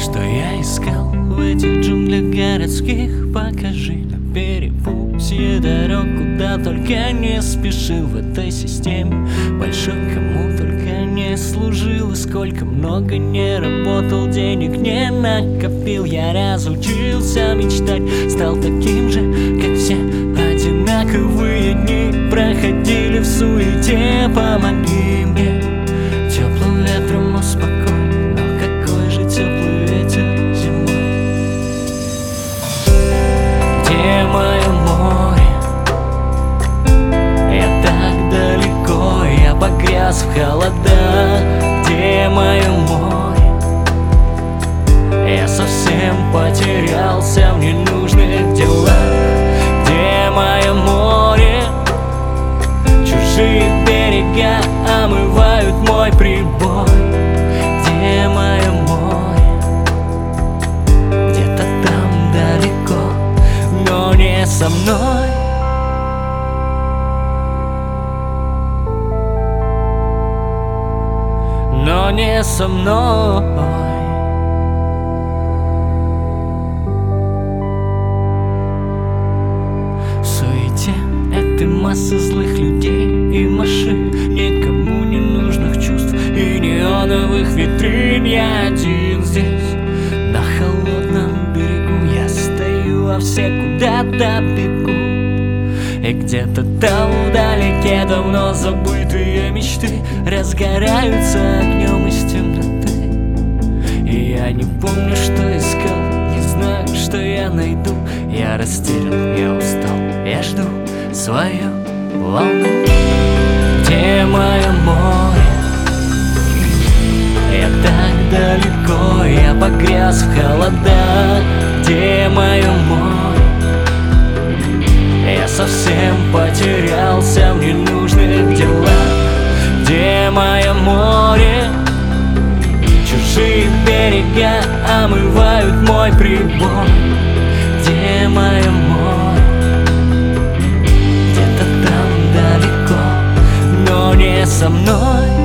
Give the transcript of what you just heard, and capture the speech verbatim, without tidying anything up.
что я искал в этих джунглях городских? Покажи на перепутье дорог, куда только не спешил в этой системе большой, кому только не служил. И сколько много не работал, денег не накопил. Я разучился мечтать, стал таким же, как все. Одинаковые дни проходили в суете. Помоги мне теплым ветром успокой, но какой же теплый ветер зимой? Где мое море? Я так далеко, я погряз в холодах. Где мое море? Я совсем потерялся в ненужных делах. Где мое море? Чужие берега омывают мой прибой. Где мое море? Где-то там далеко, но не со мной. Но не со мной. В суете этой массы злых людей и машин, никому не нужных чувств и неоновых витрин. Я один здесь, на холодном берегу. Я стою, а все куда-то бегут. И где-то там вдалеке давно забытые мечты разгораются огнем из темноты. И я не помню, что искал, не знаю, что я найду. Я растерян, я устал, я жду свою волну. Где мое море? Я так далеко, я погряз в холодах. Где мое море? Я совсем потерялся в ненужных делах. Где мое море? Чужие берега омывают мой прибой. Где мое море? Где-то там далеко, но не со мной.